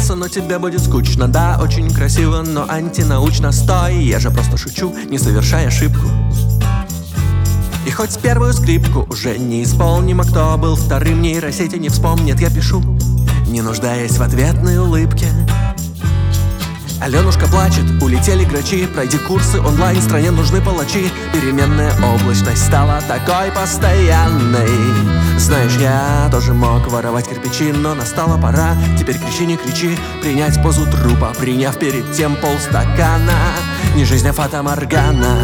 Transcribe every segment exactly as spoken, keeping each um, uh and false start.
нравится, но тебе будет скучно. Да, очень красиво, но антинаучно. Стой, я же просто шучу, не совершай ошибку. И хоть первую скрипку уже не исполним, а кто был вторым, нейросети не вспомнит. Я пишу, не нуждаясь в ответной улыбке. Аленушка плачет, улетели грачи. Пройди курсы онлайн, стране нужны палачи. Переменная облачность стала такой постоянной. Знаешь, я тоже мог воровать кирпичи, но настала пора. Теперь кричи, не кричи, принять позу трупа, приняв перед тем полстакана. Не жизнь, а фата-моргана.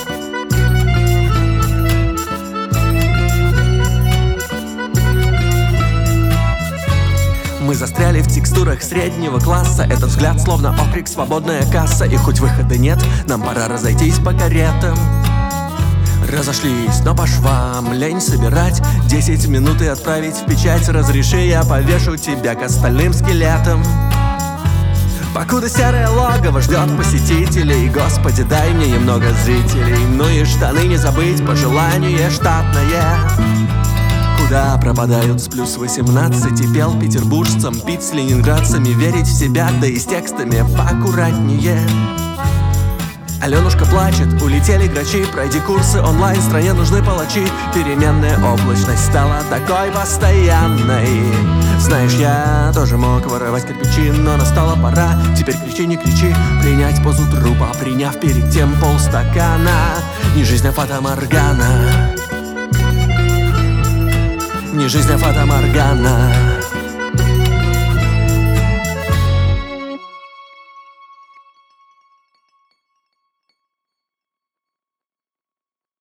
Мы застряли в текстурах среднего класса. Этот взгляд словно окрик «свободная касса». И хоть выхода нет, нам пора разойтись по каретам. Разошлись, но по швам лень собирать. Десять минут и отправить в печать. Разреши, я повешу тебя к остальным скелетам. Покуда серое логово ждет посетителей, Господи, дай мне немного зрителей. Ну и штаны не забыть, пожелание штатное. Куда пропадают с плюс восемнадцати? Пел петербуржцам, пить с ленинградцами, верить в себя, да и с текстами поаккуратнее. Аленушка плачет, улетели грачи. Пройди курсы онлайн, стране нужны палачи. Переменная облачность стала такой постоянной. Знаешь, я тоже мог воровать кирпичи, но настала пора. Теперь кричи, не кричи, принять позу трупа, приняв перед тем полстакана. Не жизнь, а фата-моргана. Не жизнь, а фата-моргана.